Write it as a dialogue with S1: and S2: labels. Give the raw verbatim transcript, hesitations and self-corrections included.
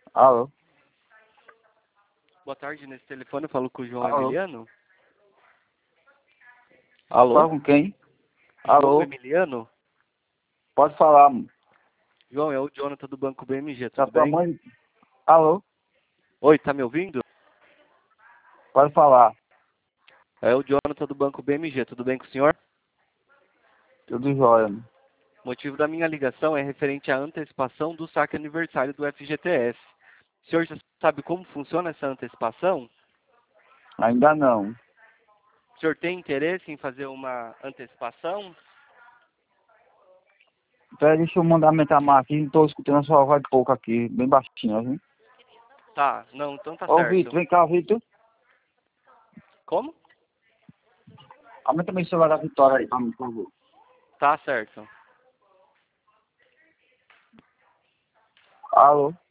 S1: Alô?
S2: Boa tarde, nesse telefone eu falo com o João
S1: Alô?
S2: Emiliano.
S1: Fala
S2: Alô?
S1: com quem?
S2: João
S1: Alô?
S2: Emiliano?
S1: Pode falar, mano.
S2: João, é o Jonathan do Banco B M G,
S1: Tá
S2: tudo
S1: tua
S2: bem?
S1: mãe? Alô?
S2: Oi, tá me ouvindo?
S1: Pode falar.
S2: É o Jonathan do Banco B M G, tudo bem com o senhor?
S1: Tudo jóia, mano.
S2: O motivo da minha ligação é referente à antecipação do saque aniversário do F G T S. O senhor já sabe como funciona essa antecipação?
S1: Ainda não.
S2: O senhor tem interesse em fazer uma antecipação?
S1: Peraí, deixa eu mandar mentar mais aqui. Não tô escutando a sua voz pouco aqui, bem baixinho, viu?
S2: Tá, não, então tá
S1: Ô,
S2: certo.
S1: Vitor, vem cá, Vitor.
S2: Como?
S1: Aumenta meu celular da Vitória aí, pra mim, por favor.
S2: Tá certo.
S1: Alô?